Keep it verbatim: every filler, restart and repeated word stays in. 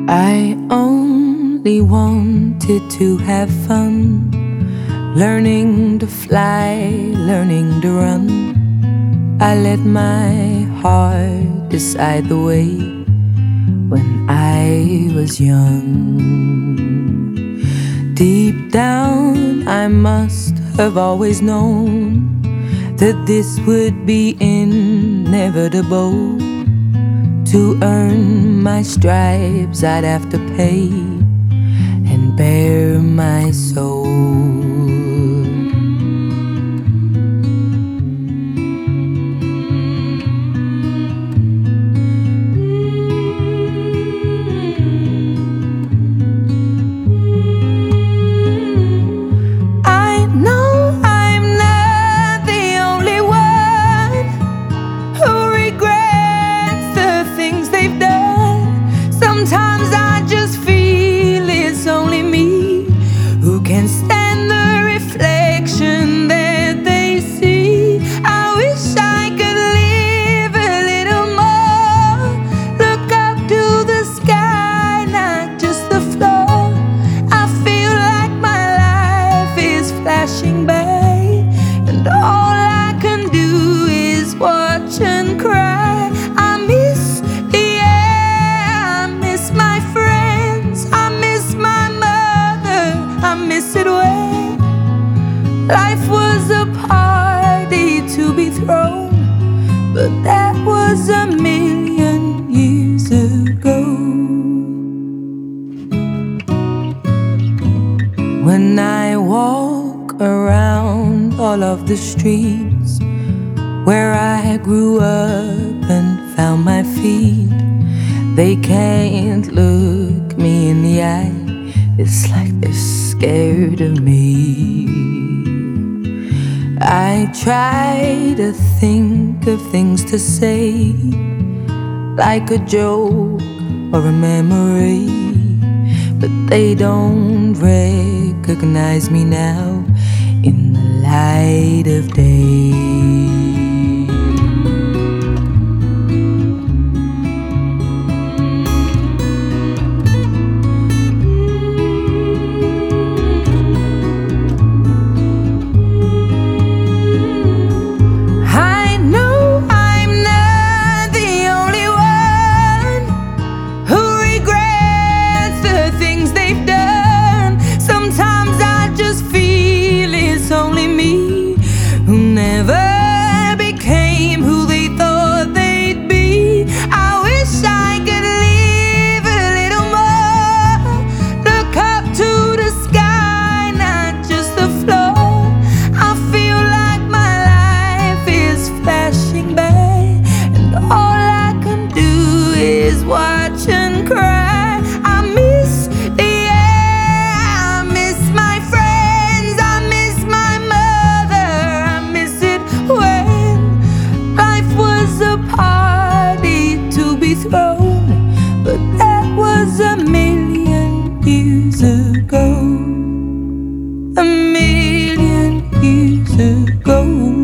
I only wanted to have fun, learning to fly, learning to run. I let my heart decide the way when I was young. Deep down, I must have always known that this would be inevitable. To earn my stripes, I'd have to pay and bare my soul. Sometimes I just feel it's only me who can stand the reflection that they see. I wish I could live a little more, look up to the sky, not just the floor. I feel like my life is flashing by, and all I can do is watch and cry. Life was a party to be thrown, but that was a million years ago. When I walk around all of the streets where I grew up and found my feet, they can't look me in the eye. It's like they're scared of me. I try to think of things to say, like a joke or a memory, but they don't recognize me now in the light of day. Watch and cry. I miss the air, I miss my friends, I miss my mother, I miss it when life was a party to be thrown, but that was a million years ago. A million years ago.